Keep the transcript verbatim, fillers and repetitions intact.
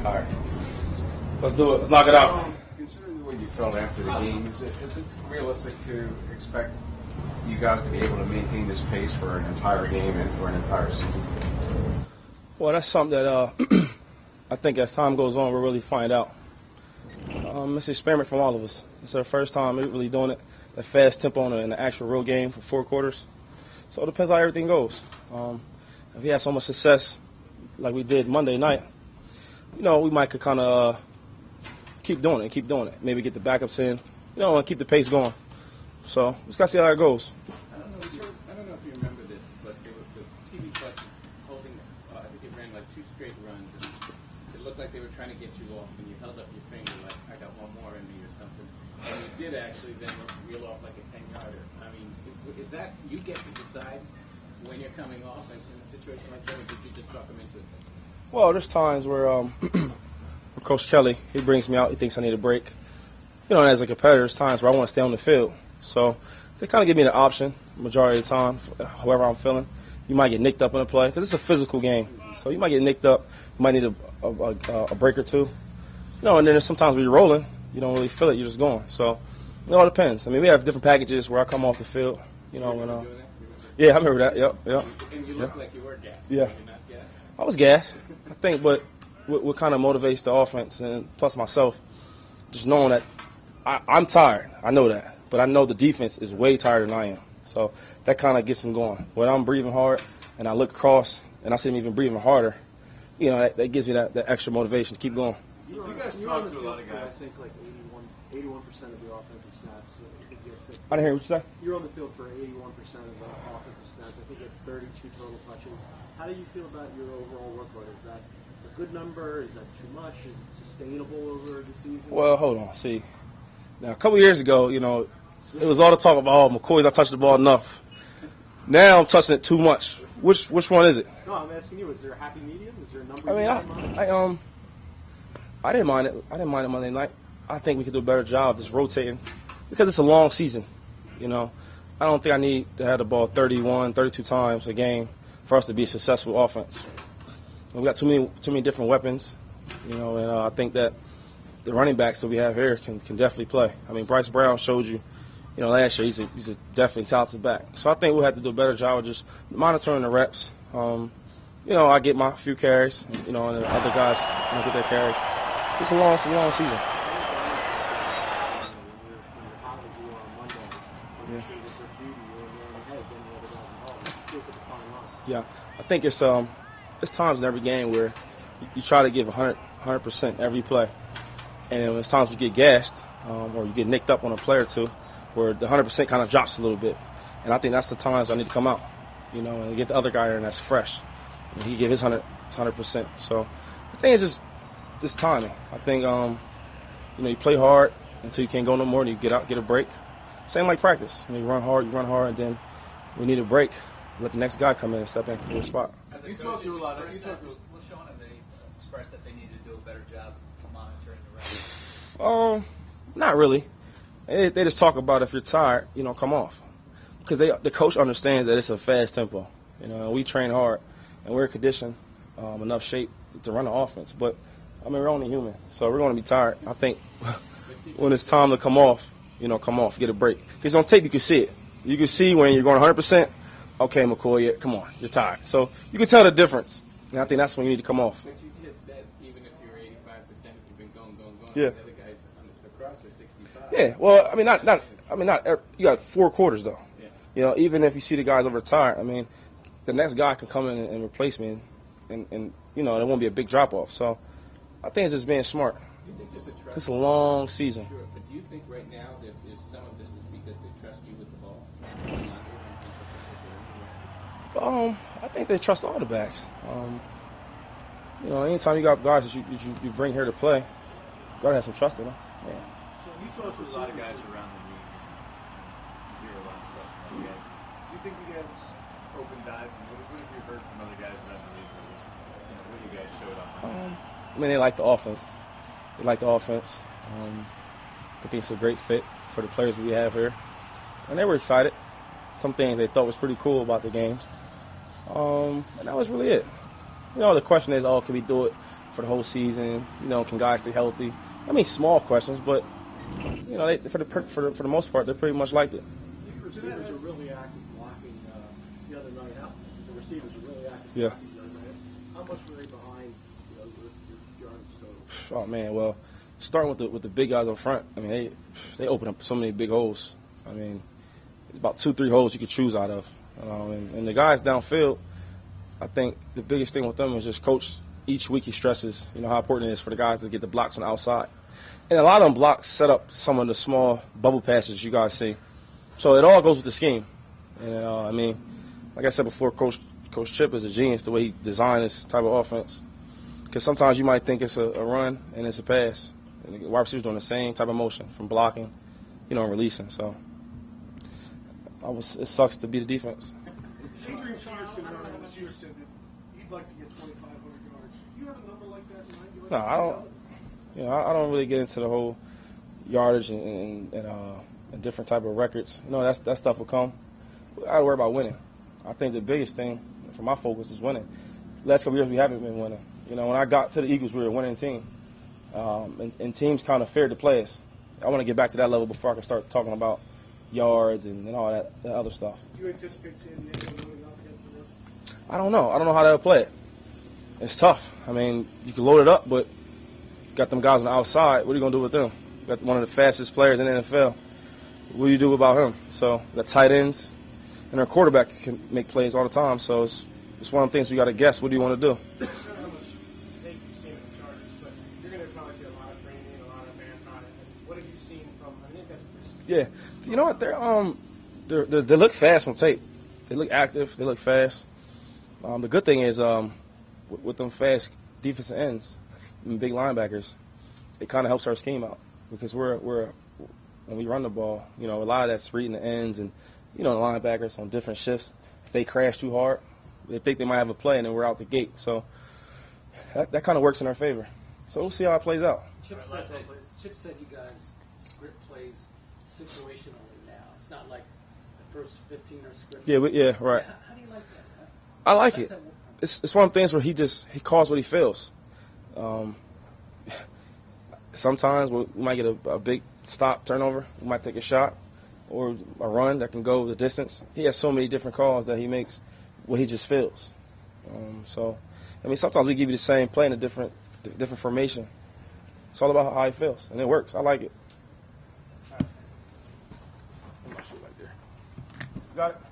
All right. Let's do it. Let's knock it out. Um, considering the way you felt after the game, is it, is it realistic to expect you guys to be able to maintain this pace for an entire game and for an entire season? Well, that's something that uh, I think as time goes on, we'll really find out. Um, it's an experiment from all of us. It's our first time really doing it, that fast tempo in an actual real game for four quarters. So it depends how everything goes. Um, if we had so much success like we did Monday night, you know, we might could kind of uh, keep doing it, keep doing it. Maybe get the backups in, you know, and keep the pace going. So just got to see how it goes. I don't know if you, I don't know if you remember this, but there was the T V clutch holding, uh, I think it ran like two straight runs, and it looked like they were trying to get you off, and you held up your finger like, I got one more in me or something. And you did actually then reel off like a ten-yarder. I mean, is that, you get to decide when you're coming off in, in a situation like that, or did you just talk them into it? Well, there's times where um, Coach Kelly, he brings me out, he thinks I need a break. You know, and as a competitor, there's times where I want to stay on the field. So they kind of give me the option majority of the time, however I'm feeling. You might get nicked up in a play because it's a physical game. So you might get nicked up. You might need a, a, a, a break or two. You know, and then there's sometimes when you're rolling, you don't really feel it. You're just going. So it all depends. I mean, we have different packages where I come off the field. You know, when, uh, yeah, I remember that. Yep, yep. And you look yep. like you were gassed. Yeah. You're not gassed? I was gassed, I think, but what, what kind of motivates the offense and plus myself, just knowing that I, I'm tired. I know that. But I know the defense is way tighter than I am. So that kind of gets them going. When I'm breathing hard and I look across and I see them even breathing harder, you know, that, that gives me that, that extra motivation to keep going. You, you guys talk to a lot of guys. I think like eighty-one percent of the offensive snaps. So I didn't hear what you say. You're on the field for eighty-one percent of the offensive snaps. I think you have thirty-two total touches. How do you feel about your overall workload? Is that a good number? Is that too much? Is it sustainable over the season? Well, hold on. See, now a couple years ago, you know, it was all the talk about, oh, McCoy's not touching the ball enough. Now I'm touching it too much. Which which one is it? No, I'm asking you. Is there a happy medium? Is there a number? I mean, I, I um, I didn't mind it. I didn't mind it Monday night. I think we could do a better job just rotating because it's a long season. You know, I don't think I need to have the ball thirty-one, thirty-two times a game for us to be a successful offense. And we got too many too many different weapons. You know, and uh, I think that the running backs that we have here can can definitely play. I mean, Bryce Brown showed you. You know, last year he's a, he's a definitely talented back. So I think we'll have to do a better job of just monitoring the reps. Um, you know, I get my few carries, you know, and the other guys you know, get their carries. It's a long, it's a long season. Yeah, I think it's um, it's times in every game where you, you try to give one hundred percent every play, and then there's times you get gassed um, or you get nicked up on a play or two, where the one hundred percent kind of drops a little bit. And I think that's the times I need to come out, you know, and get the other guy in that's fresh. And he give his one hundred percent. So I think it's just this timing. I think, um, you know, you play hard until you can't go no more and you get out, get a break. Same like practice. You know, you run hard, you run hard, and then we need a break. Let the next guy come in and step in for the spot. You talk to a lot of you talk to Sean, and they expressed that they need to do a better job of monitoring the reps. Um, not really. They, they just talk about if you're tired, you know, come off. Because they, the coach understands that it's a fast tempo. You know, we train hard, and we're conditioned, um, enough shape to run the offense. But, I mean, we're only human, so we're going to be tired. I think when it's time to come off, you know, come off, get a break. Because on tape, you can see it. You can see when you're going one hundred percent, okay, McCoy, yeah, come on, you're tired. So you can tell the difference. And I think that's when you need to come off. But you just said even if you're eighty-five percent, if you've been going, going, going, yeah. the other guys across are sixty-five. Yeah, well, I mean, not, not, I mean, not. You got four quarters though. Yeah. You know, even if you see the guys over tired, I mean, the next guy can come in and, and replace me, and, and, and you know, there won't be a big drop off. So, I think it's just being smart. You think there's a trust? It's a long season. Sure, but do you think right now that if some of this is because they trust you with the ball? Um, I think they trust all the backs. Um, you know, anytime you got guys that you, that you, you bring here to play, you gotta have some trust in them. Yeah. So you talk to a lot of guys around the league. You hear a lot of stuff from other guys. Do you think you guys opened eyes and what, what have you heard from other guys around the league? You know, what you guys showed up? Um, I mean, they like the offense. They like the offense. Um, I think it's a great fit for the players we have here, and they were excited. Some things they thought was pretty cool about the games. Um, and that was really it. You know, the question is, oh, can we do it for the whole season? You know, can guys stay healthy? I mean, small questions, but you know, they, for the for the, for the most part, they pretty much liked it. The receivers are really active blocking uh, the other night. How, the receivers are really active Yeah. blocking the other night. How much were they behind, you know, with your yardage total? Oh man, well, starting with the with the big guys up front, I mean they they open up so many big holes. I mean, it's about two three holes you could choose out of. Um, and, and the guys downfield, I think the biggest thing with them is just coach. Each week he stresses, you know, how important it is for the guys to get the blocks on the outside. And a lot of them blocks set up some of the small bubble passes you guys see. So it all goes with the scheme. And uh, I mean, like I said before, Coach Coach Chip is a genius the way he designed this type of offense. Because sometimes you might think it's a, a run and it's a pass. And the wide receivers doing the same type of motion from blocking, you know, and releasing. So I was, it sucks to be the defense. Adrian Peterson earlier this year said that he'd like to get twenty-five hundred yards. Do you have a number like that in mind? You like No, to I get don't. out? You know, I, I don't really get into the whole yardage and, and, and, uh, and different type of records. You know, that's, that stuff will come. I got to worry about winning. I think the biggest thing for my focus is winning. Last couple years we haven't been winning. You know, when I got to the Eagles, we were a winning team, um, and, and teams kind of feared to play us. I want to get back to that level before I can start talking about yards and, and all that, that other stuff. Do you anticipate seeing Nick loading up against the rest? I don't know. I don't know how they'll play it. It's tough. I mean, you can load it up, but you got them guys on the outside. What are you going to do with them? You got one of the fastest players in the N F L. What do you do about him? So the tight ends and our quarterback can make plays all the time. So it's, it's one of the things we got to guess. What do you want to do? I don't know how much tape you've seen of the Chargers, but you're going to probably see a lot of training and a lot of advance on it. And what have you seen from? I think that's pretty. Yeah, you know what? They're um, they're, they're, they look fast on tape. They look active. They look fast. Um, the good thing is um, with, with them fast defensive ends and big linebackers, it kind of helps our scheme out because we're we're when we run the ball, you know, a lot of that's reading the ends and you know the linebackers on different shifts. If they crash too hard, they think they might have a play and then we're out the gate. So that, that kind of works in our favor. So we'll see how it plays out. Chip said, that, Chip said you guys script plays situationally now. It's not like the first fifteen are scripted. Yeah, we, yeah, right. How, how do you like that? I like How it. does that work? It's it's one of the things where he just he calls what he feels. Um, sometimes we might get a, a big stop turnover. We might take a shot or a run that can go the distance. He has so many different calls that he makes what he just feels. Um, so, I mean, sometimes we give you the same play in a different different formation. It's all about how he feels, and it works. I like it. Got it.